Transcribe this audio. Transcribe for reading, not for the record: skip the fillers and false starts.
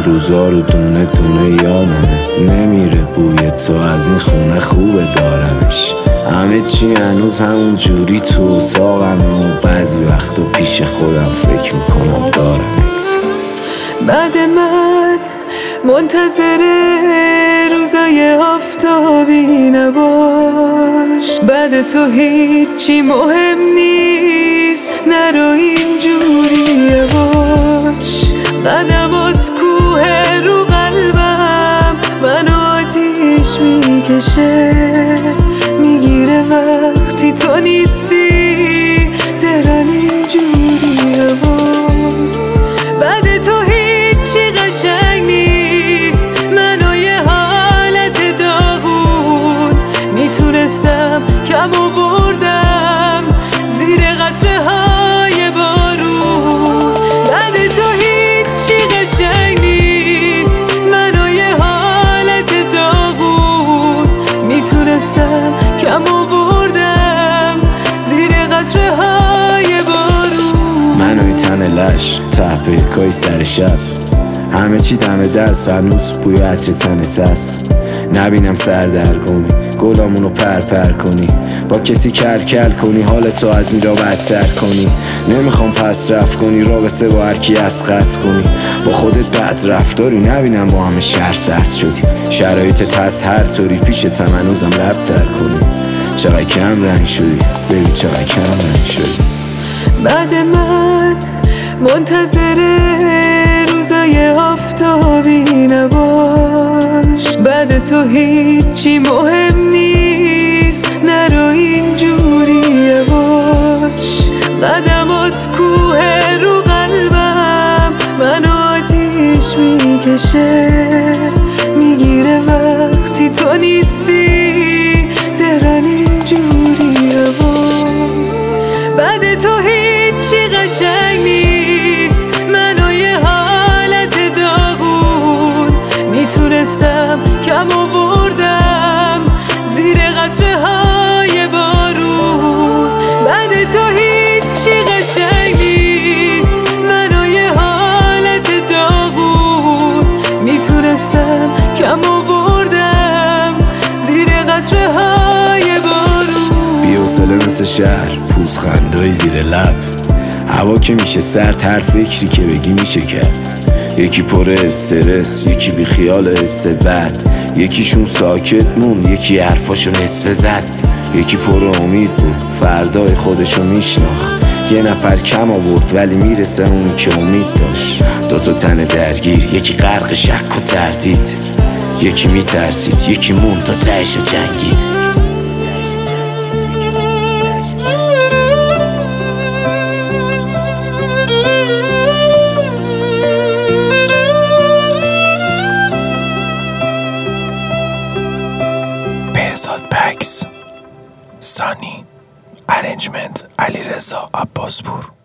روزا رو دونه دونه یادمه، نمیره بوی تو از این خونه خوبه دارمش. همه چی هنوز همون جوری تو اتاقمه و بعضی وقتا پیش خودم فکر میکنم دارمت. بعد من منتظر روزای آفتابی نباش، بعد تو هیچی مهم نیست، نرو اینجوری باش. قدمات کوه رو قلبم منو آتیش میکشه، میگیره وقتی تو نیستی، تهران اینجوری باش. بعد تو هیچی قشنگ نیست، منو یه حالت داغون، میتونستم کم آوردم زیر قطره های بارون. بعد تو هیچی قشنگ نیست، منو یه حالت داغون، میتونستم کم آوردم زیر قطره های بارون. منوی تن لش تحقیقای سر شب، همه چی دم دست، هنوز بوی عطر تنت هست. نبینم سردرگمی گلامونو پر کنی، با کسی کل کنی، حالتو از این را بدتر کنی. نمیخوام پس رفت کنی، رابطه با هرکی از خط کنی، با خودت بد رفتاری. نبینم با همه شهر سرد شدی، شرایطت هست هر طوری، پیشت هم هنوزم لبتر کنی. چقدر کم رنگ شدی ببین، چقدر کم رنگ شدی. بعد من منتظر روزای آفتابی نباش، بعد تو هیچی مهم نیست، نرو اینجوری باش. قدمات کوه رو قلبم منو آتیش میکشه، میگیره وقتی تو نیستی، تهران اینجوری باش. بعد تو هیچی قشنگ نیست، منو یه حالت داغون، میتونستم کم آوردم زیر قطره های بارون. بعد تو هیچی قشنگ نیست، منو یه حالت داغون، میتونستم کم آوردم زیر قطره های بارون. بی‌حوصله مثل شهر، پوزخندای زیر لب، هوا که میشه سرد، هر فکری که بگی میشه کرد. یکی پر استرس، یکی بی خیال حس بد، یکیشون ساکت مون، یکی حرفاشو نصفه زد. یکی پر امید بود، فردای خودشو میشناخت، یه نفر کم آورد ولی میرسه اونی که امید داشت. دوتا تن درگیر، یکی غرق شک و تردید، یکی میترسید، یکی موند تا تهشو جنگید. بهزاد بکس، سانی، ارنجمنت علیرضا عباسپور.